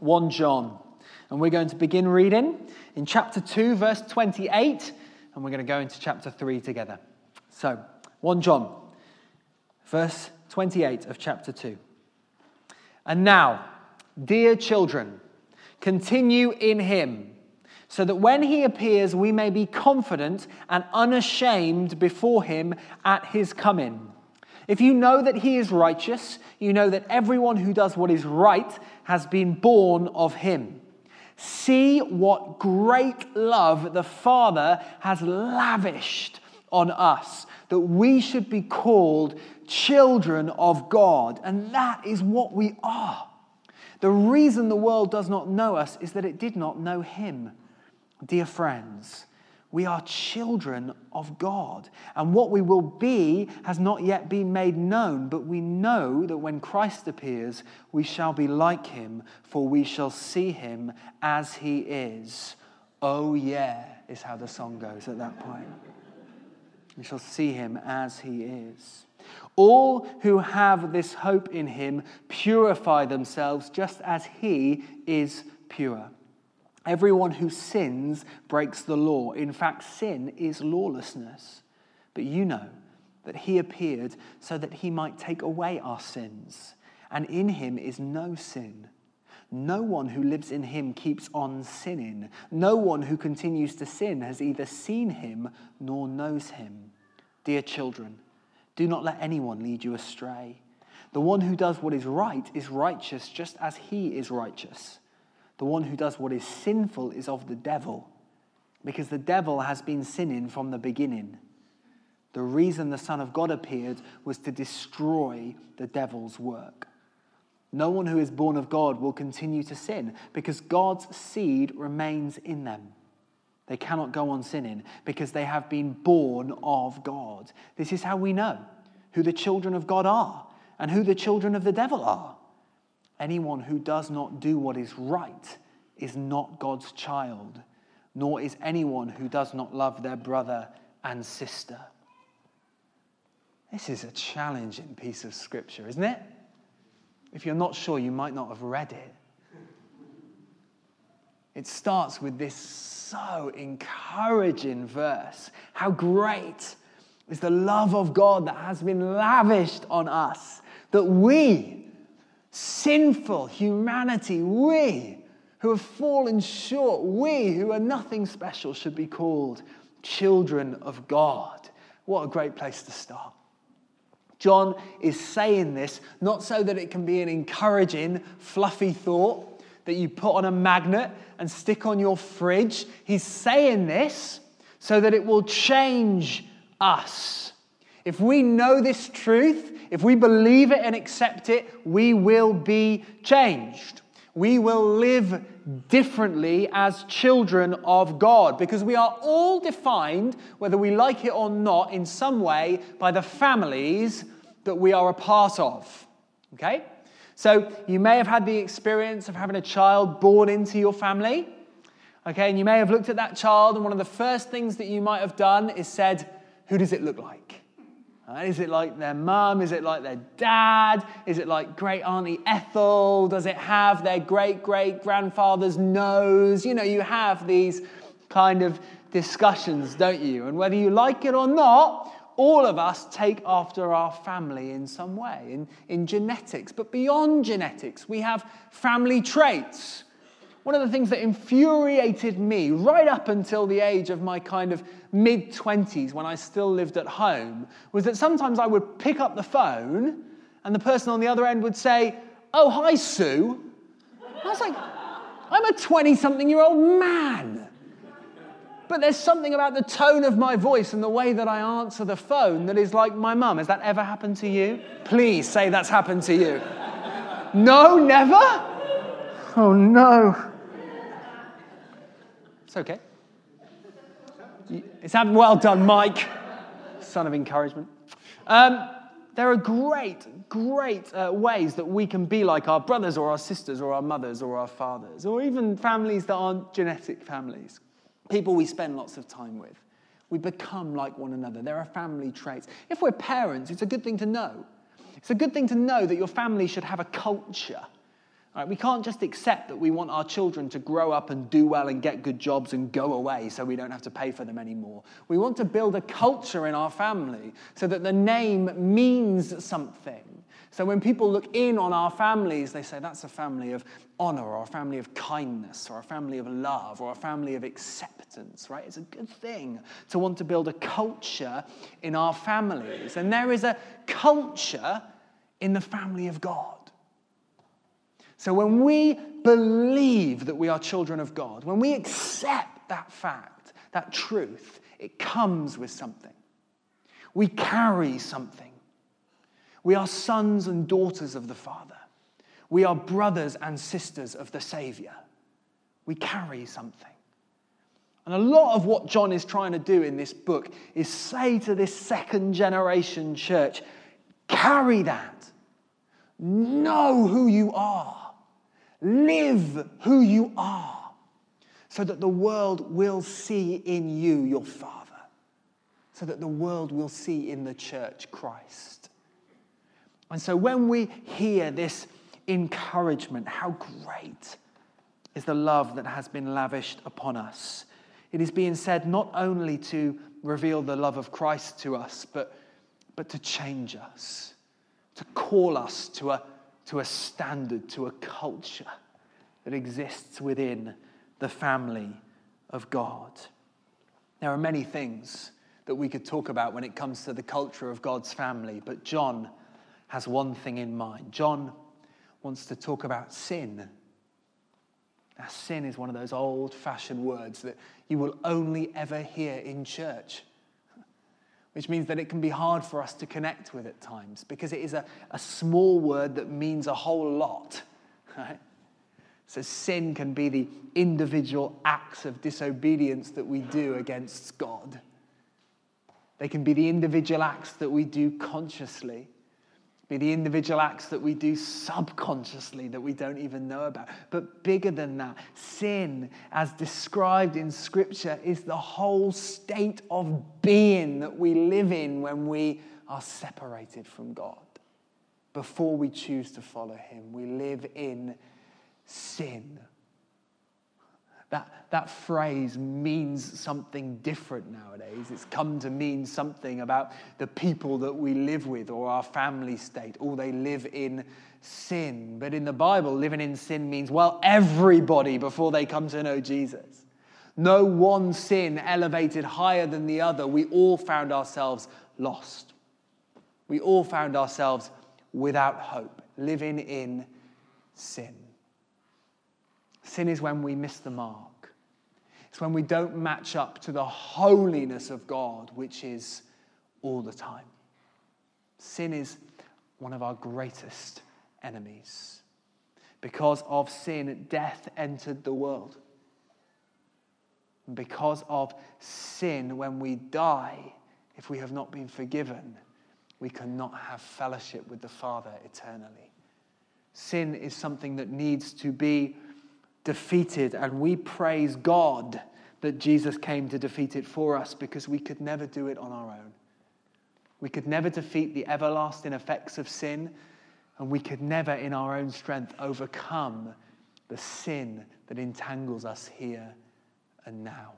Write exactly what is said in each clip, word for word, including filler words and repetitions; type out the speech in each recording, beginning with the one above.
First John. And we're going to begin reading in chapter two, verse twenty-eight, and we're going to go into chapter three together. So, First John, verse twenty-eight of chapter two. And now, dear children, continue in him, so that when he appears we may be confident and unashamed before him at his coming. If you know that he is righteous, you know that everyone who does what is right has been born of him. See what great love the Father has lavished on us, that we should be called children of God. And that is what we are. The reason the world does not know us is that it did not know him. Dear friends, we are children of God, and what we will be has not yet been made known, but we know that when Christ appears, we shall be like him, for we shall see him as he is. Oh yeah, is how the song goes at that point. We shall see him as he is. All who have this hope in him purify themselves just as he is pure. Everyone who sins breaks the law. In fact, sin is lawlessness. But you know that he appeared so that he might take away our sins. And in him is no sin. No one who lives in him keeps on sinning. No one who continues to sin has either seen him nor knows him. Dear children, do not let anyone lead you astray. The one who does what is right is righteous just as he is righteous. The one who does what is sinful is of the devil, because the devil has been sinning from the beginning. The reason the Son of God appeared was to destroy the devil's work. No one who is born of God will continue to sin, because God's seed remains in them. They cannot go on sinning, because they have been born of God. This is how we know who the children of God are and who the children of the devil are. Anyone who does not do what is right is not God's child, nor is anyone who does not love their brother and sister. This is a challenging piece of scripture, isn't it? If you're not sure, you might not have read it. It starts with this so encouraging verse. How great is the love of God that has been lavished on us, that we, sinful humanity, we who have fallen short, we who are nothing special, should be called children of God. What a great place to start. John is saying this not so that it can be an encouraging, fluffy thought that you put on a magnet and stick on your fridge. He's saying this so that it will change us. If we know this truth, if we believe it and accept it, we will be changed. We will live differently as children of God, because we are all defined, whether we like it or not, in some way by the families that we are a part of. Okay? So you may have had the experience of having a child born into your family. Okay, and you may have looked at that child, and one of the first things that you might have done is said, who does it look like? Is it like their mum? Is it like their dad? Is it like great auntie Ethel? Does it have their great-great-grandfather's nose? You know, you have these kind of discussions, don't you? And whether you like it or not, all of us take after our family in some way, in, in genetics. But beyond genetics, we have family traits. One of the things that infuriated me right up until the age of my kind of mid-twenties, when I still lived at home, was that sometimes I would pick up the phone and the person on the other end would say, "Oh, hi, Sue." I was like, I'm a twenty-something-year-old man. But there's something about the tone of my voice and the way that I answer the phone that is like my mum. Has that ever happened to you? Please say that's happened to you. No, never? Oh, no. It's okay. It's happened. Well done, Mike. Son of encouragement. Um, there are great, great uh, ways that we can be like our brothers or our sisters or our mothers or our fathers, or even families that aren't genetic families. People we spend lots of time with. We become like one another. There are family traits. If we're parents, it's a good thing to know. It's a good thing to know that your family should have a culture Right? We can't just accept that we want our children to grow up and do well and get good jobs and go away so we don't have to pay for them anymore. We want to build a culture in our family so that the name means something. So when people look in on our families, they say that's a family of honor or a family of kindness or a family of love or a family of acceptance, right? It's a good thing to want to build a culture in our families. And there is a culture in the family of God. So when we believe that we are children of God, when we accept that fact, that truth, it comes with something. We carry something. We are sons and daughters of the Father. We are brothers and sisters of the Savior. We carry something. And a lot of what John is trying to do in this book is say to this second generation church, carry that. Know who you are. Live who you are, so that the world will see in you your Father, so that the world will see in the church Christ. And so when we hear this encouragement, how great is the love that has been lavished upon us. It is being said not only to reveal the love of Christ to us, but, but to change us, to call us to a to a standard, to a culture that exists within the family of God. There are many things that we could talk about when it comes to the culture of God's family, but John has one thing in mind. John wants to talk about sin. Now, sin is one of those old-fashioned words that you will only ever hear in church, which means that it can be hard for us to connect with at times because it is a, a small word that means a whole lot. Right? So sin can be the individual acts of disobedience that we do against God. They can be the individual acts that we do consciously, be the individual acts that we do subconsciously that we don't even know about. But bigger than that, sin, as described in Scripture, is the whole state of being that we live in when we are separated from God. Before we choose to follow him, we live in sin. That, that phrase means something different nowadays. It's come to mean something about the people that we live with or our family state, or they live in sin. But in the Bible, living in sin means, well, everybody before they come to know Jesus. No one sin elevated higher than the other. We all found ourselves lost. We all found ourselves without hope, living in sin. Sin is when we miss the mark. It's when we don't match up to the holiness of God, which is all the time. Sin is one of our greatest enemies. Because of sin, death entered the world. And because of sin, when we die, if we have not been forgiven, we cannot have fellowship with the Father eternally. Sin is something that needs to be defeated, and we praise God that Jesus came to defeat it for us, because we could never do it on our own. We could never defeat the everlasting effects of sin, and we could never in our own strength overcome the sin that entangles us here and now.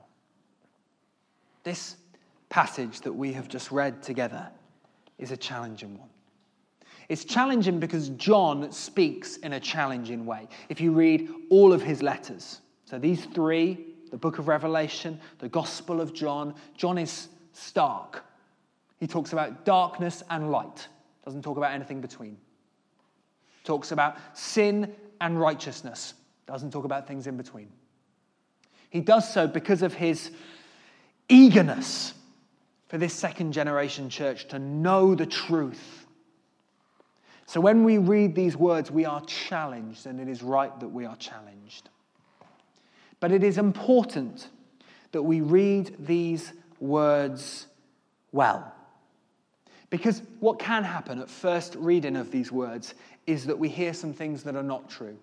This passage that we have just read together is a challenging one. It's challenging because John speaks in a challenging way. If you read all of his letters, so these three, the book of Revelation, the Gospel of John, John is stark. He talks about darkness and light. Doesn't talk about anything between. Talks about sin and righteousness. Doesn't talk about things in between. He does so because of his eagerness for this second generation church to know the truth. So when we read these words, we are challenged, and it is right that we are challenged. But it is important that we read these words well. Because what can happen at first reading of these words is that we hear some things that are not true.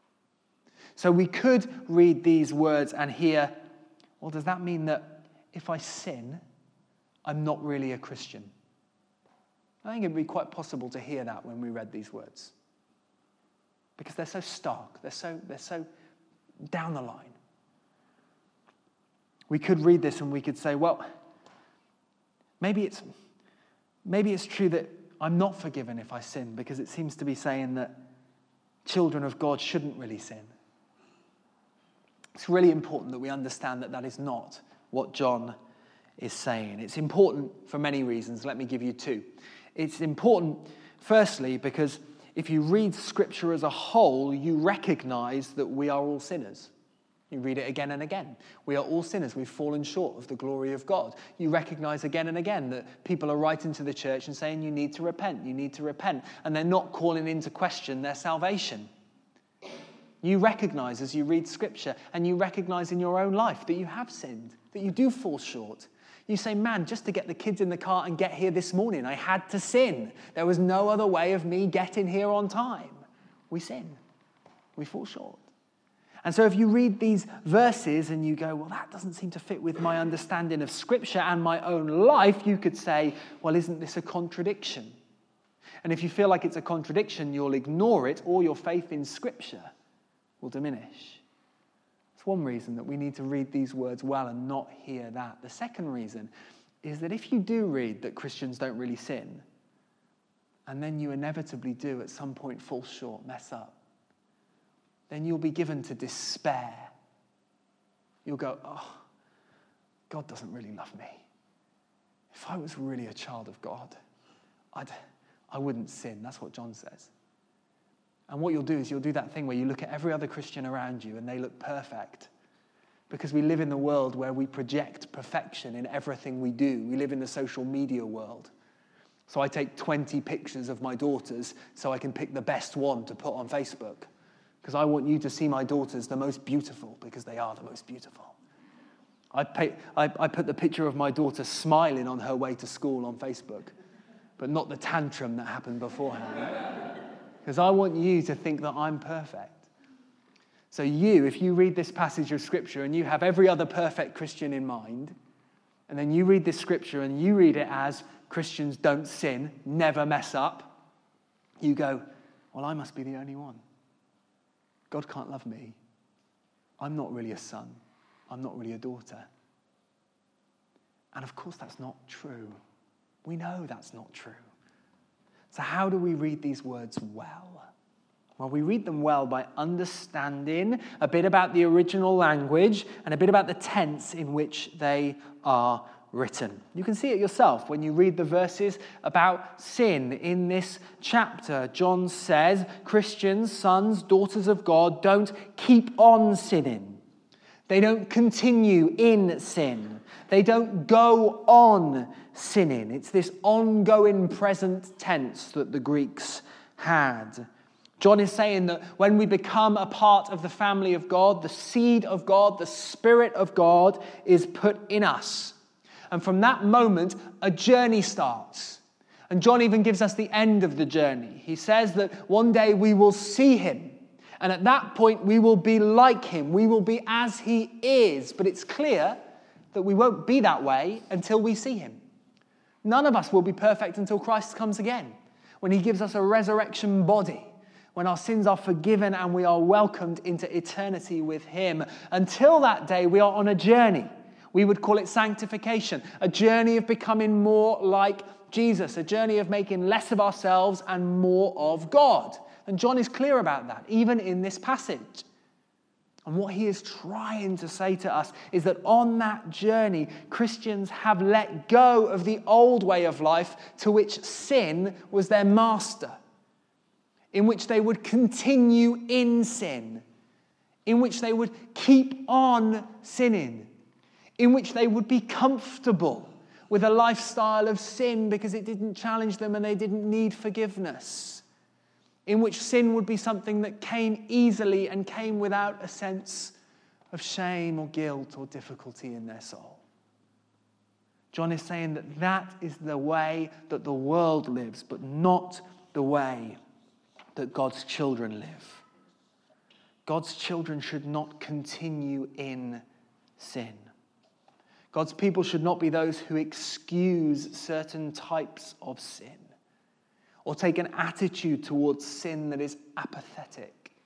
So we could read these words and hear, well, does that mean that if I sin, I'm not really a Christian? I think it would be quite possible to hear that when we read these words. because they're so stark, they're so, they're so down the line. We could read this and we could say, well, maybe it's, maybe it's true that I'm not forgiven if I sin, because it seems to be saying that children of God shouldn't really sin. It's really important that we understand that that is not what John is saying. It's important for many reasons. Let me give you two. It's important, firstly, because if you read Scripture as a whole, you recognize that we are all sinners. You read it again and again. We are all sinners. We've fallen short of the glory of God. You recognize again and again that people are writing to the church and saying you need to repent, you need to repent, and they're not calling into question their salvation. You recognize as you read Scripture, and you recognize in your own life that you have sinned, that you do fall short. You say, man, just to get the kids in the car and get here this morning, I had to sin. There was no other way of me getting here on time. We sin. We fall short. And so if you read these verses and you go, well, that doesn't seem to fit with my understanding of Scripture and my own life, you could say, well, isn't this a contradiction? And if you feel like it's a contradiction, you'll ignore it, or your faith in Scripture will diminish. It's one reason that we need to read these words well and not hear that. The second reason is that if you do read that Christians don't really sin, and then you inevitably do at some point fall short, mess up, then you'll be given to despair. You'll go, oh, God doesn't really love me. If I was really a child of God, I'd, I wouldn't sin. That's what John says. And what you'll do is you'll do that thing where you look at every other Christian around you and they look perfect. Because we live in the world where we project perfection in everything we do. We live in the social media world. So I take twenty pictures of my daughters so I can pick the best one to put on Facebook. Because I want you to see my daughters the most beautiful, because they are the most beautiful. I, pay, I, I put the picture of my daughter smiling on her way to school on Facebook, but not the tantrum that happened beforehand. Because I want you to think that I'm perfect. So you, if you read this passage of Scripture and you have every other perfect Christian in mind, and then you read this Scripture and you read it as Christians don't sin, never mess up, you go, well, I must be the only one. God can't love me. I'm not really a son. I'm not really a daughter. And of course that's not true. We know that's not true. So how do we read these words well? Well, we read them well by understanding a bit about the original language and a bit about the tense in which they are written. You can see it yourself when you read the verses about sin in this chapter. John says, Christians, sons, daughters of God, don't keep on sinning. They don't continue in sin. They don't go on sinning. It's this ongoing present tense that the Greeks had. John is saying that when we become a part of the family of God, the seed of God, the Spirit of God is put in us. And from that moment, a journey starts. And John even gives us the end of the journey. He says that one day we will see him. And at that point, we will be like him. We will be as he is. But it's clear that we won't be that way until we see him. None of us will be perfect until Christ comes again, when he gives us a resurrection body, when our sins are forgiven and we are welcomed into eternity with him. Until that day, we are on a journey. We would call it sanctification, a journey of becoming more like Jesus, a journey of making less of ourselves and more of God. And John is clear about that, even in this passage. And what he is trying to say to us is that on that journey, Christians have let go of the old way of life to which sin was their master, in which they would continue in sin, in which they would keep on sinning, in which they would be comfortable with a lifestyle of sin because it didn't challenge them and they didn't need forgiveness, in which sin would be something that came easily and came without a sense of shame or guilt or difficulty in their soul. John is saying that that is the way that the world lives, but not the way that God's children live. God's children should not continue in sin. God's people should not be those who excuse certain types of sin or take an attitude towards sin that is apathetic.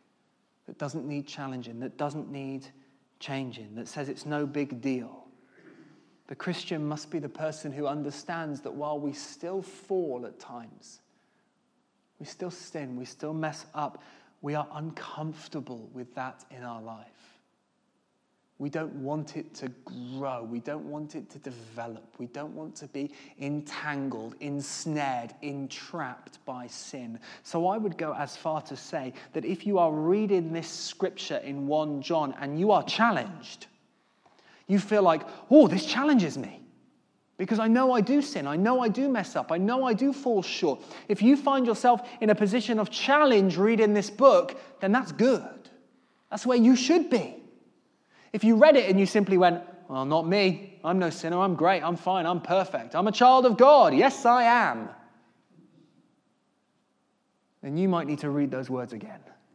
that doesn't need challenging, that doesn't need changing, that says it's no big deal. The Christian must be the person who understands that while we still fall at times, we still sin, we still mess up, we are uncomfortable with that in our life. We don't want it to grow. We don't want it to develop. We don't want to be entangled, ensnared, entrapped by sin. So I would go as far to say that if you are reading this scripture in First John and you are challenged, you feel like, oh, this challenges me. Because I know I do sin. I know I do mess up. I know I do fall short. If you find yourself in a position of challenge reading this book, then that's good. That's where you should be. If you read it and you simply went, well, not me. I'm no sinner. I'm great. I'm fine. I'm perfect. I'm a child of God. Yes, I am. Then you might need to read those words again.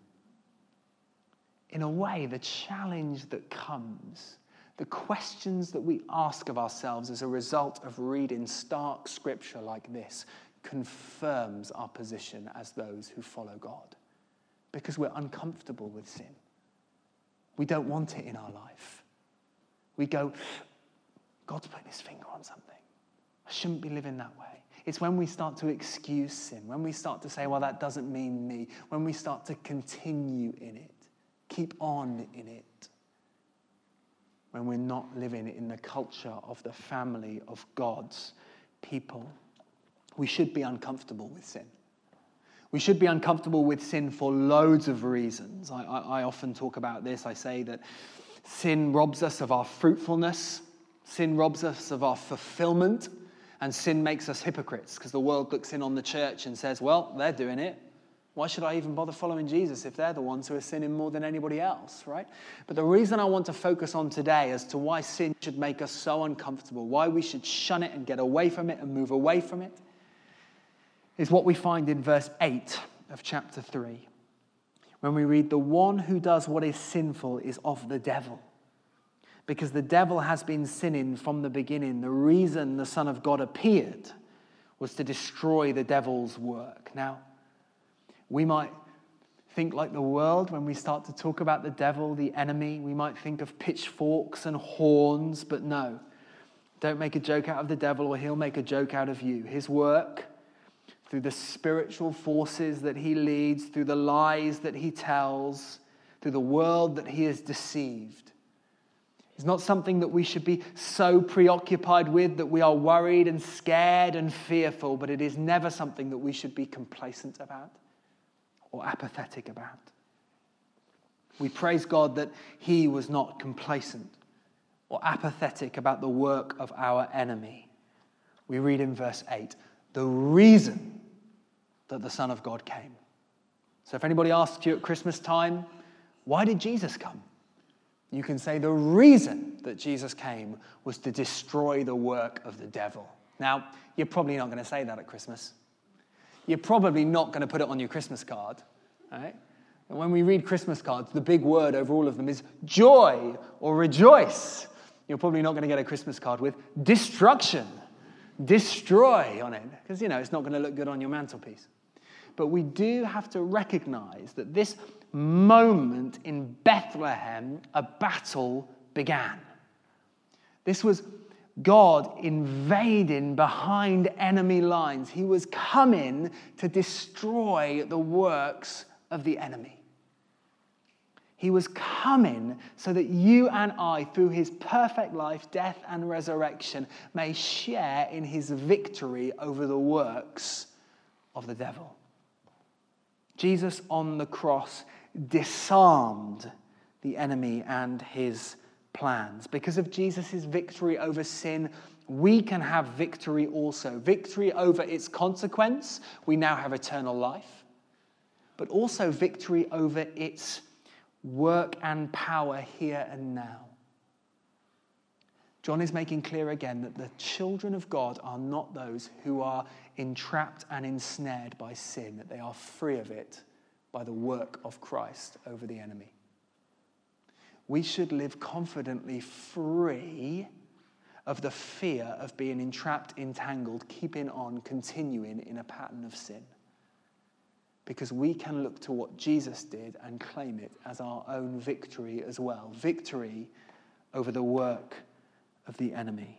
In a way, the challenge that comes, the questions that we ask of ourselves as a result of reading stark scripture like this confirms our position as those who follow God. Because we're uncomfortable with sin. We don't want it in our life. We go, God's putting his finger on something. I shouldn't be living that way. It's when we start to excuse sin, when we start to say, well, that doesn't mean me, when we start to continue in it, keep on in it, when we're not living in the culture of the family of God's people. We should be uncomfortable with sin. We should be uncomfortable with sin for loads of reasons. I, I, I often talk about this. I say that sin robs us of our fruitfulness. Sin robs us of our fulfillment. And sin makes us hypocrites because the world looks in on the church and says, well, they're doing it. Why should I even bother following Jesus if they're the ones who are sinning more than anybody else, right? But the reason I want to focus on today as to why sin should make us so uncomfortable, why we should shun it and get away from it and move away from it, is what we find in verse eight of chapter three. When we read, the one who does what is sinful is of the devil, because the devil has been sinning from the beginning. The reason the Son of God appeared was to destroy the devil's work. Now, we might think like the world when we start to talk about the devil, the enemy. We might think of pitchforks and horns, but no. Don't make a joke out of the devil or he'll make a joke out of you. His work, through the spiritual forces that he leads, through the lies that he tells, through the world that he has deceived, it's not something that we should be so preoccupied with that we are worried and scared and fearful, but it is never something that we should be complacent about or apathetic about. We praise God that he was not complacent or apathetic about the work of our enemy. We read in verse eight, the reason that the Son of God came. So if anybody asks you at Christmas time, why did Jesus come? You can say the reason that Jesus came was to destroy the work of the devil. Now, you're probably not going to say that at Christmas. You're probably not going to put it on your Christmas card. Right? And when we read Christmas cards, the big word over all of them is joy or rejoice. You're probably not going to get a Christmas card with destruction, destroy on it, because, you know, it's not going to look good on your mantelpiece. But we do have to recognize that this moment in Bethlehem, a battle began. This was God invading behind enemy lines. He was coming to destroy the works of the enemy. He was coming so that you and I, through his perfect life, death, and resurrection, may share in his victory over the works of the devil. Jesus on the cross disarmed the enemy and his plans. Because of Jesus' victory over sin, we can have victory also. Victory over its consequence. We now have eternal life. But also victory over its work and power here and now. John is making clear again that the children of God are not those who are entrapped and ensnared by sin, that they are free of it by the work of Christ over the enemy. We should live confidently free of the fear of being entrapped, entangled, keeping on, continuing in a pattern of sin. because we can look to what Jesus did and claim it as our own victory as well. Victory over the work of the enemy.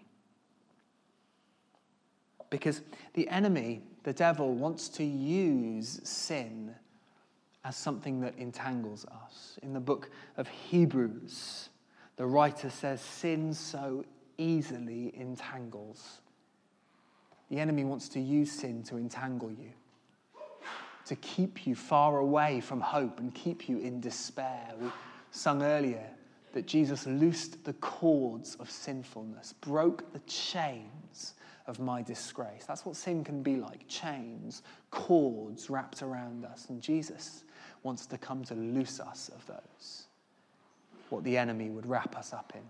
Because the enemy, the devil, wants to use sin as something that entangles us. In the book of Hebrews, the writer says, sin so easily entangles. The enemy wants to use sin to entangle you, to keep you far away from hope and keep you in despair. We sung earlier that Jesus loosed the cords of sinfulness, broke the chains of my disgrace. That's what sin can be like, chains, cords wrapped around us. And Jesus wants to come to loose us of those, what the enemy would wrap us up in.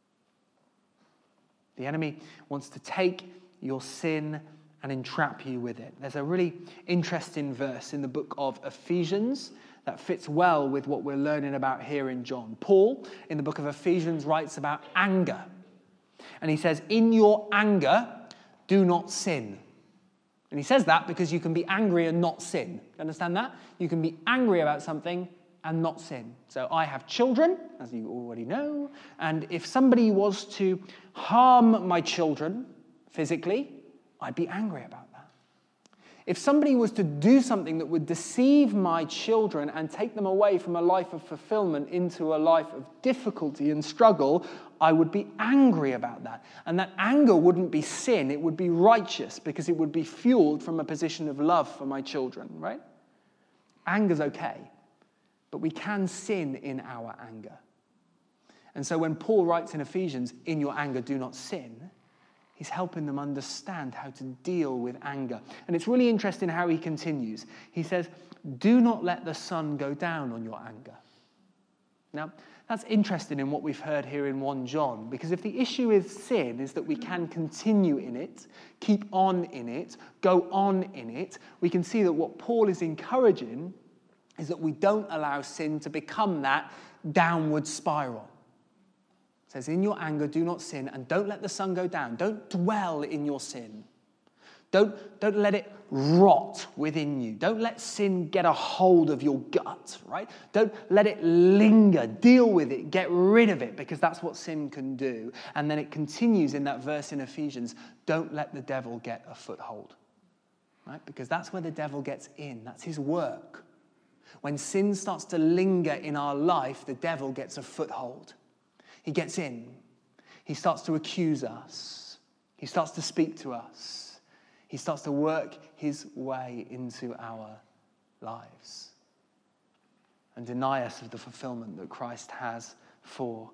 The enemy wants to take your sin and entrap you with it. There's a really interesting verse in the book of Ephesians that fits well with what we're learning about here in John. Paul, in the book of Ephesians, writes about anger. And he says, in your anger, do not sin. And he says that because you can be angry and not sin. Do you understand that? You can be angry about something and not sin. So I have children, as you already know, and if somebody was to harm my children physically, I'd be angry about that. If somebody was to do something that would deceive my children and take them away from a life of fulfillment into a life of difficulty and struggle, I would be angry about that. And that anger wouldn't be sin, it would be righteous because it would be fueled from a position of love for my children, right? Anger's okay, but we can sin in our anger. And so when Paul writes in Ephesians, in your anger do not sin, he's helping them understand how to deal with anger. And it's really interesting how he continues. He says, do not let the sun go down on your anger. Now, that's interesting in what we've heard here in First John, because if the issue with sin is that we can continue in it, keep on in it, go on in it, we can see that what Paul is encouraging is that we don't allow sin to become that downward spiral. It says, in your anger, do not sin, and don't let the sun go down. Don't dwell in your sin. Don't, don't let it rot within you. Don't let sin get a hold of your gut, right? Don't let it linger. Deal with it. Get rid of it, because that's what sin can do. And then it continues in that verse in Ephesians, don't let the devil get a foothold, right? Because that's where the devil gets in. That's his work. When sin starts to linger in our life, the devil gets a foothold. He gets in. He starts to accuse us. He starts to speak to us. He starts to work his way into our lives and deny us of the fulfillment that Christ has for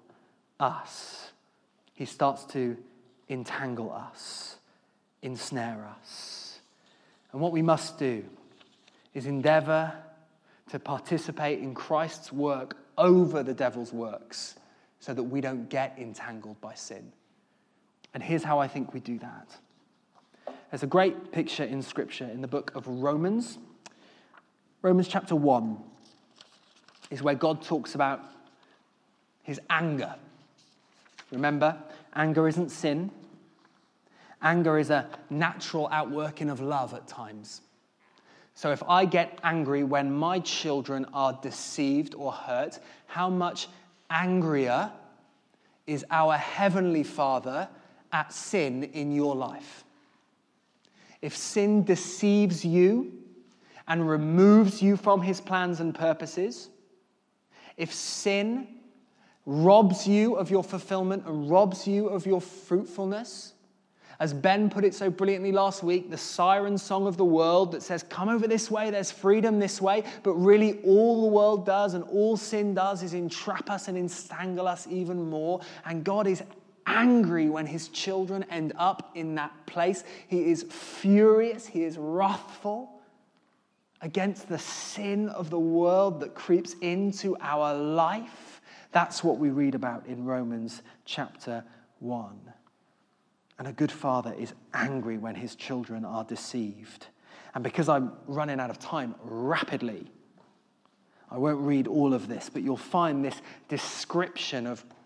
us. He starts to entangle us, ensnare us. And what we must do is endeavor to participate in Christ's work over the devil's works, so that we don't get entangled by sin. And here's how I think we do that. There's a great picture in Scripture in the book of Romans. Romans chapter one is where God talks about his anger. Remember, anger isn't sin. Anger is a natural outworking of love at times. So if I get angry when my children are deceived or hurt, how much angrier is our Heavenly Father at sin in your life? If sin deceives you and removes you from his plans and purposes, if sin robs you of your fulfillment and robs you of your fruitfulness, as Ben put it so brilliantly last week, the siren song of the world that says, come over this way, there's freedom this way. But really all the world does and all sin does is entrap us and entangle us even more. And God is angry when his children end up in that place. He is furious. He is wrathful against the sin of the world that creeps into our life. That's what we read about in Romans chapter one. And a good father is angry when his children are deceived. And because I'm running out of time rapidly, I won't read all of this, but you'll find this description of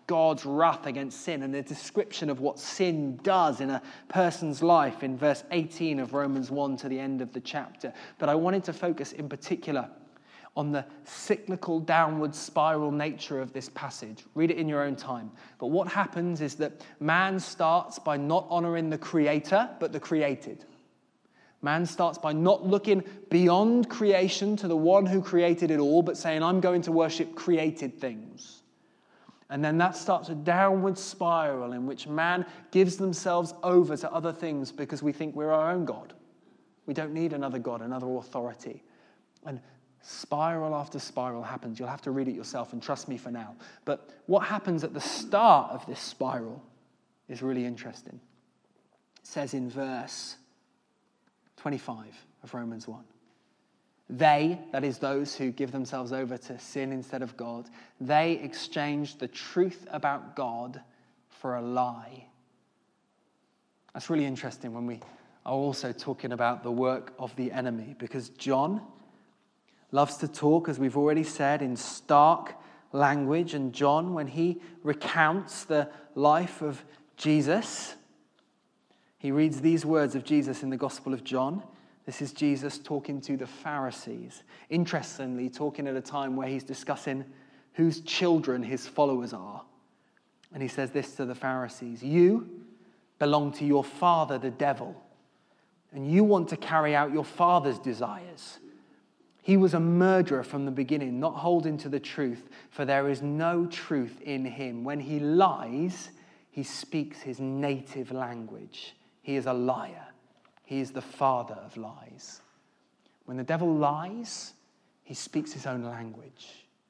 God's wrath against sin and a description of what sin does in a person's life in verse eighteen of Romans one to the end of the chapter. But I wanted to focus in particular on the cyclical downward spiral nature of this passage. Read it in your own time. But what happens is that man starts by not honoring the Creator, but the created. Man starts by not looking beyond creation to the one who created it all, but saying, I'm going to worship created things. And then that starts a downward spiral in which man gives themselves over to other things because we think we're our own God. We don't need another God, another authority. And spiral after spiral happens. You'll have to read it yourself and trust me for now. But what happens at the start of this spiral is really interesting. It says in verse twenty-five of Romans one, they, that is those who give themselves over to sin instead of God, they exchanged the truth about God for a lie. That's really interesting when we are also talking about the work of the enemy, because John loves to talk, as we've already said, in stark language. And John, when he recounts the life of Jesus, he reads these words of Jesus in the Gospel of John. This is Jesus talking to the Pharisees. Interestingly, talking at a time where he's discussing whose children his followers are. And he says this to the Pharisees: you belong to your father, the devil, and you want to carry out your father's desires. He was a murderer from the beginning, not holding to the truth, for there is no truth in him. When he lies, he speaks his native language. He is a liar. He is the father of lies. When the devil lies, he speaks his own language.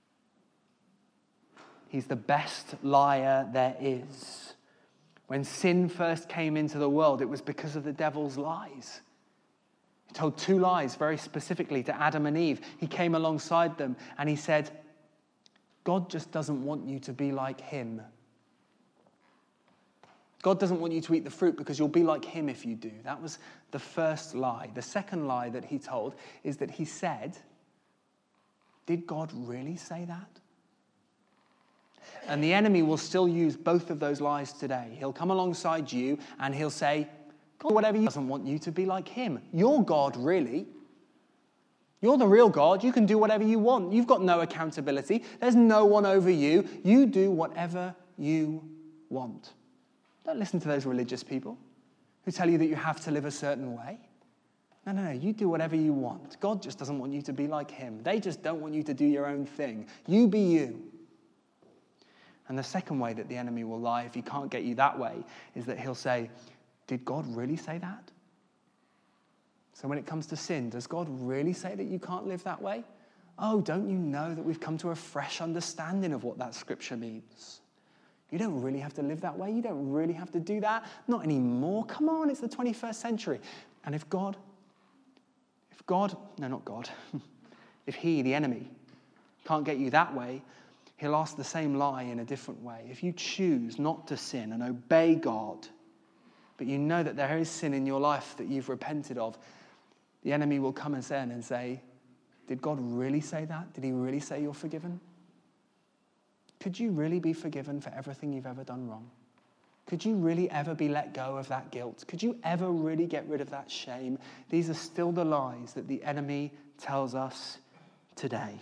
He's the best liar there is. When sin first came into the world, it was because of the devil's lies. He told two lies very specifically to Adam and Eve. He came alongside them and he said, God just doesn't want you to be like him. God doesn't want you to eat the fruit because you'll be like him if you do. That was the first lie. The second lie that he told is that he said, did God really say that? And the enemy will still use both of those lies today. He'll come alongside you and he'll say, God, whatever he doesn't want you to be like him. You're God, really. You're the real God. You can do whatever you want. You've got no accountability. There's no one over you. You do whatever you want. Don't listen to those religious people who tell you that you have to live a certain way. No, no, no. You do whatever you want. God just doesn't want you to be like him. They just don't want you to do your own thing. You be you. And the second way that the enemy will lie, if he can't get you that way, is that he'll say, did God really say that? So when it comes to sin, does God really say that you can't live that way? Oh, don't you know that we've come to a fresh understanding of what that scripture means? You don't really have to live that way. You don't really have to do that. Not anymore. Come on, it's the twenty-first century. And if God, if God, no, not God, if he, the enemy, can't get you that way, he'll ask the same lie in a different way. If you choose not to sin and obey God, but you know that there is sin in your life that you've repented of, the enemy will come and say, and say, did God really say that? Did he really say you're forgiven? Could you really be forgiven for everything you've ever done wrong? Could you really ever be let go of that guilt? Could you ever really get rid of that shame? These are still the lies that the enemy tells us today.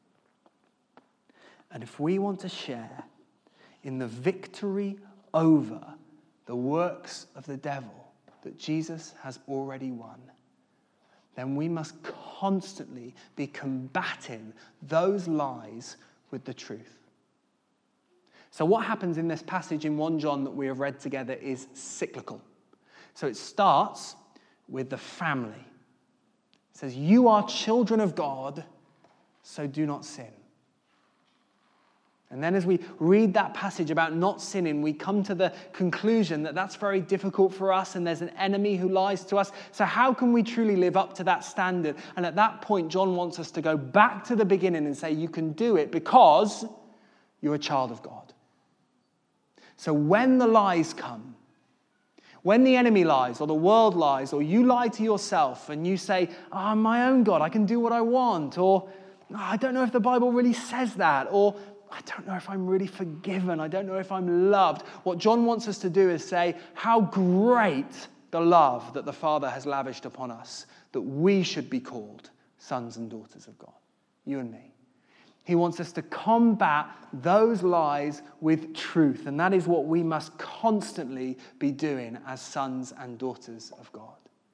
And if we want to share in the victory over the works of the devil that Jesus has already won, then we must constantly be combating those lies with the truth. So what happens in this passage in First John that we have read together is cyclical. So it starts with the family. It says, you are children of God, so do not sin. And then as we read that passage about not sinning, we come to the conclusion that that's very difficult for us and there's an enemy who lies to us. So how can we truly live up to that standard? And at that point, John wants us to go back to the beginning and say, you can do it because you're a child of God. So when the lies come, when the enemy lies or the world lies or you lie to yourself and you say, oh, I'm my own God, I can do what I want, or oh, I don't know if the Bible really says that, or I don't know if I'm really forgiven. I don't know if I'm loved. What John wants us to do is say how great the love that the Father has lavished upon us, that we should be called sons and daughters of God, you and me. He wants us to combat those lies with truth, and that is what we must constantly be doing as sons and daughters of God.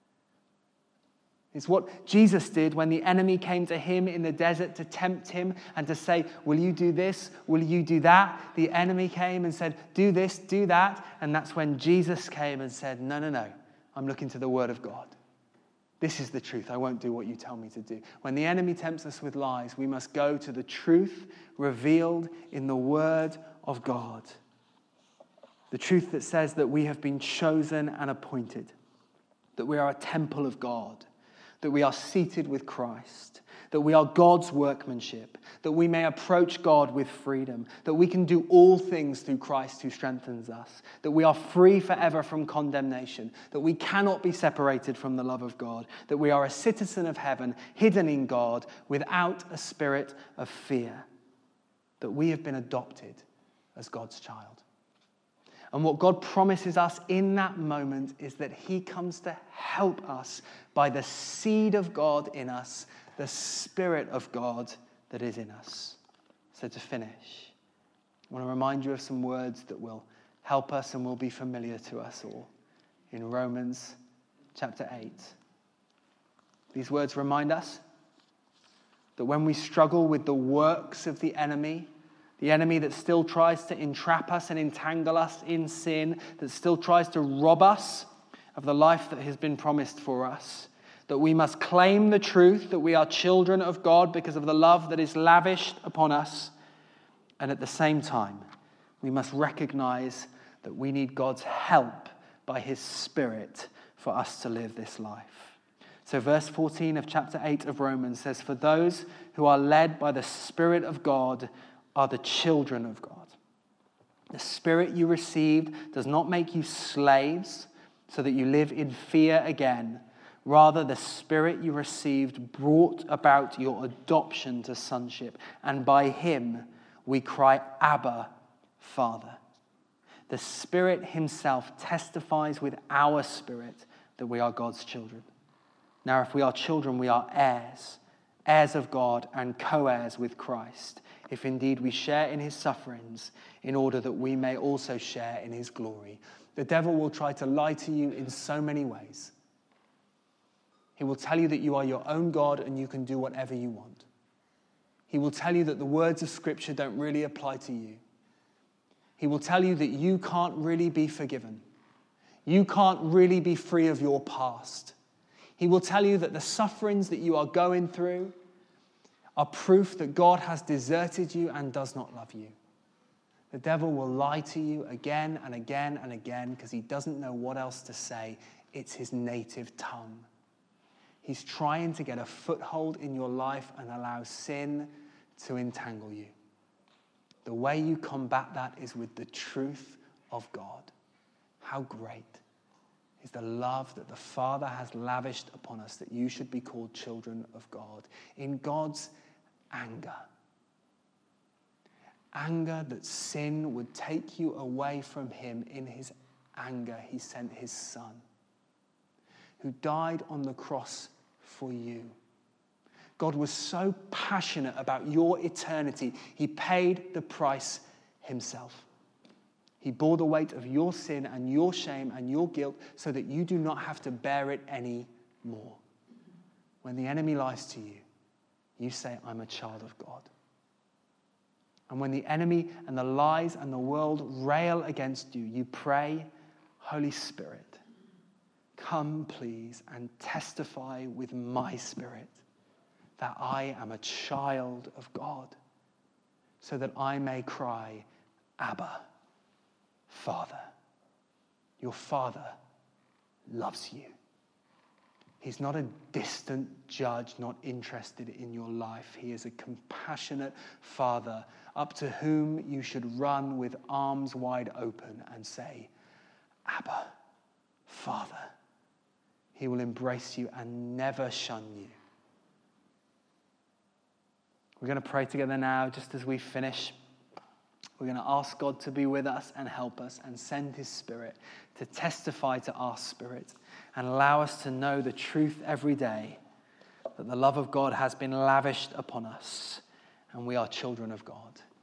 It's what Jesus did when the enemy came to him in the desert to tempt him and to say, will you do this? Will you do that? The enemy came and said, do this, do that. And that's when Jesus came and said, no, no, no, I'm looking to the word of God. This is the truth. I won't do what you tell me to do. When the enemy tempts us with lies, we must go to the truth revealed in the word of God. The truth that says that we have been chosen and appointed, that we are a temple of God, that we are seated with Christ, that we are God's workmanship, that we may approach God with freedom, that we can do all things through Christ who strengthens us, that we are free forever from condemnation, that we cannot be separated from the love of God, that we are a citizen of heaven, hidden in God, without a spirit of fear, that we have been adopted as God's child. And what God promises us in that moment is that he comes to help us by the seed of God in us, the Spirit of God that is in us. So to finish, I want to remind you of some words that will help us and will be familiar to us all in Romans chapter eight. These words remind us that when we struggle with the works of the enemy, the enemy that still tries to entrap us and entangle us in sin, that still tries to rob us of the life that has been promised for us, that we must claim the truth that we are children of God because of the love that is lavished upon us, and at the same time, we must recognize that we need God's help by his Spirit for us to live this life. So verse fourteen of chapter eight of Romans says, "For those who are led by the Spirit of God are the children of God. The Spirit you received does not make you slaves so that you live in fear again. Rather, the Spirit you received brought about your adoption to sonship, and by him we cry, Abba, Father." The Spirit himself testifies with our spirit that we are God's children. Now, if we are children, we are heirs, heirs of God and co-heirs with Christ, if indeed we share in his sufferings, in order that we may also share in his glory. The devil will try to lie to you in so many ways. He will tell you that you are your own God and you can do whatever you want. He will tell you that the words of Scripture don't really apply to you. He will tell you that you can't really be forgiven. You can't really be free of your past. He will tell you that the sufferings that you are going through are proof that God has deserted you and does not love you. The devil will lie to you again and again and again because he doesn't know what else to say. It's his native tongue. He's trying to get a foothold in your life and allow sin to entangle you. The way you combat that is with the truth of God. How great is the love that the Father has lavished upon us, that you should be called children of God. In God's anger. Anger that sin would take you away from him. In his anger, he sent his Son, who died on the cross for you. God was so passionate about your eternity, he paid the price himself. He bore the weight of your sin and your shame and your guilt so that you do not have to bear it anymore. When the enemy lies to you, you say, I'm a child of God. And when the enemy and the lies and the world rail against you, you pray, Holy Spirit, come please and testify with my spirit that I am a child of God, so that I may cry, Abba, Father. Your Father loves you. He's not a distant judge, not interested in your life. He is a compassionate Father, up to whom you should run with arms wide open and say, Abba, Father. He will embrace you and never shun you. We're going to pray together now, just as we finish. We're going to ask God to be with us and help us and send his Spirit to testify to our spirit and allow us to know the truth every day that the love of God has been lavished upon us and we are children of God.